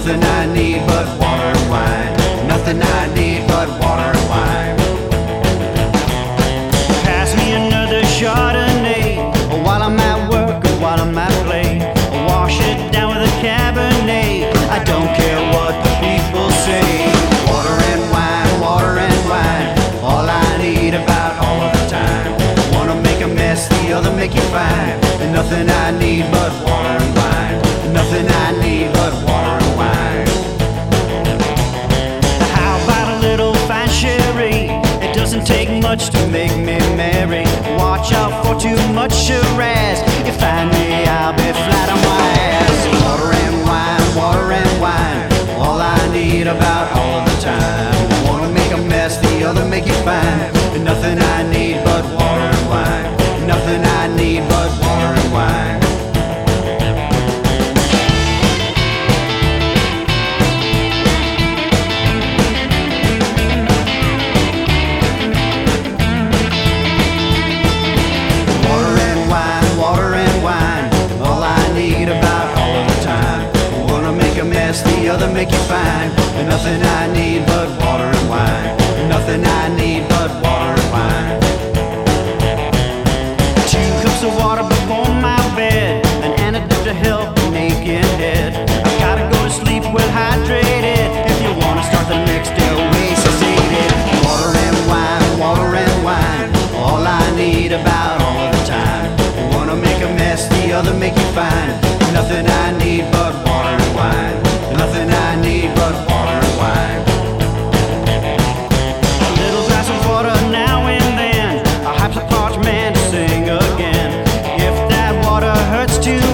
Nothing I need but water and wine. Nothing I need but water and wine. Pass me another Chardonnay while I'm at work or while I'm at play. Wash it down with a Cabernet. I don't care what the people say. Water and wine, all I need about all of the time. Wanna make a mess, the other make you fine. And nothing I need but water and wine. Nothing I need but water and wine. How about a little fine sherry? It doesn't take much to make me merry. Watch out for too much Shiraz. You find me, I'll be flat on my ass. Water and wine, all I need about all of the time. Wanna make a mess, the other make it fine. And nothing I need but water and wine. Nothing I need but water and wine. Water and wine, all I need about all of the time. Wanna make a mess, the other make you fine. And nothing I need but water and wine. Nothing I need but water and wine. 2 cups of water before my bed, an antidote to help an aching head. I gotta go to sleep well hydrated. If you wanna start the next day, oasis-ated. Water and wine, all I need about all of the time. Wanna make a mess, the other make you fine. Nothing I need but water and wine. Nothing I need but water and wine. A little glass of water now and then, perhaps a parched man to sing again. If that water hurts too